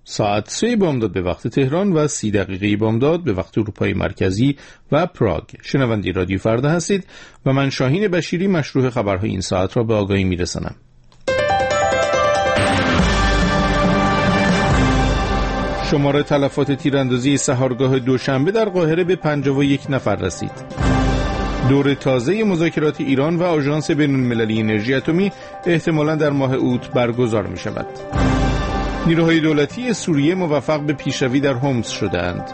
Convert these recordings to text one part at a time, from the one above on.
ساعت 3 بامداد به وقت تهران و 30 دقیقه بامداد به وقت اروپای مرکزی و پراگ. شنونده رادیو فردا هستید و من شاهین بشیری مشروع خبرهای این ساعت را به آگاهی میرسانم. شمار تلفات تیراندازی سحرگاه دوشنبه در قاهره به 51 نفر رسید. دور تازه مذاکرات ایران و آژانس بین‌المللی انرژی اتمی احتمالاً در ماه اوت برگزار می شود. نیروهای دولتی سوریه موفق به پیشروی در حمص شدند.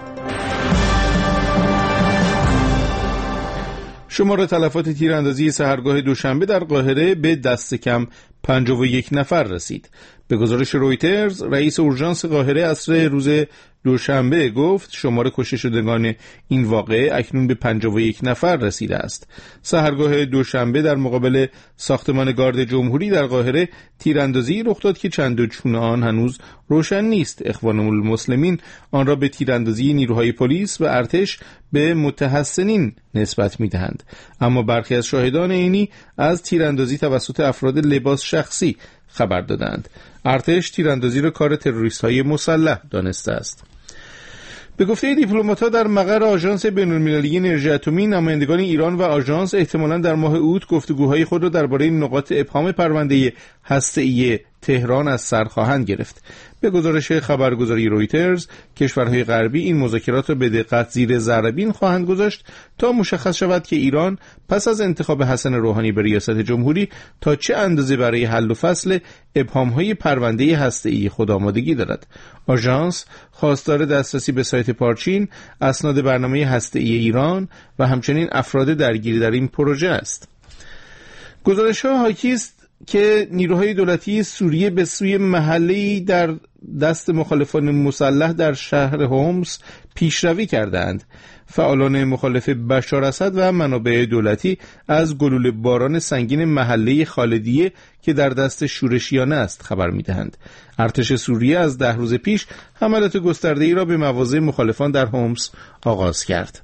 شمار تلفات تیراندازی سحرگاه دوشنبه در قاهره به دست کم 51 نفر رسید. به گزارش رویترز، رئیس اورژانس قاهره عصر روز دوشنبه گفت شمار کشته شدگان این واقعه اکنون به 51 نفر رسیده است. سحرگاه دوشنبه در مقابل ساختمان گارد جمهوری در قاهره تیراندازی رخ داد که چند و چون آن هنوز روشن نیست. اخوان المسلمین آن را به تیراندازی نیروهای پلیس و ارتش به متحسنین نسبت می‌دهند، اما برخی از شاهدان عینی از تیراندازی توسط افراد لباس شخصی خبر دادند. ارتش تیراندازی را کار تروریست‌های مسلح دانسته است. به گفته دیپلمات‌ها در مقر آژانس بین‌المللی انرژی اتمی، نمایندگان ایران و آژانس احتمالاً در ماه اوت گفتگوهای خود را درباره نقاط ابهام پرونده هسته‌ای تهران از سر خواهند گرفت. به گزارش خبرگزاری رویترز، کشورهای غربی این مذاکرات را به دقت زیر ذره‌بین خواهند گذاشت تا مشخص شود که ایران پس از انتخاب حسن روحانی به ریاست جمهوری تا چه اندازه برای حل و فصل ابهام‌های پرونده هسته‌ای خود آمادگی دارد. آژانس خواستار دسترسی به سایت پارچین، اسناد برنامه هسته‌ای ایران و همچنین افراد درگیر در این پروژه است. گزارش‌ها حاکی است که نیروهای دولتی سوریه به سوی محله‌ای در دست مخالفان مسلح در شهر حمص پیشروی کردند. فعالان مخالف بشار اسد و منابع دولتی از گلوله باران سنگین محله خالدیه که در دست شورشیان است خبر می‌دهند. ارتش سوریه از 10 روز پیش حملات گسترده‌ای را به مواضع مخالفان در حمص آغاز کرد.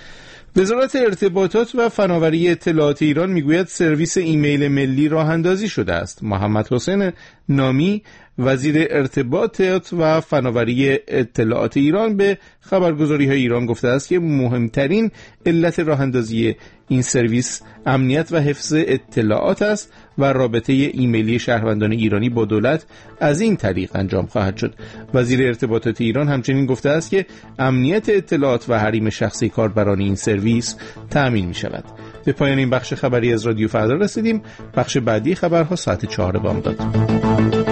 وزارت ارتباطات و فناوری اطلاعات ایران میگوید سرویس ایمیل ملی راه اندازی شده است. محمد حسین نامی، وزیر ارتباطات و فناوری اطلاعات ایران، به خبرگزاری‌های ایران گفته است که مهمترین علت راه اندازی این سرویس امنیت و حفظ اطلاعات است و رابطه ایمیلی شهروندان ایرانی با دولت از این طریق انجام خواهد شد. وزیر ارتباطات ایران همچنین گفته است که امنیت اطلاعات و حریم شخصی کاربران این سرویس تأمین می شود. به پایان این بخش خبری از رادیو فردا رسیدیم. بخش بعدی خبرها ساعت 4 بامداد.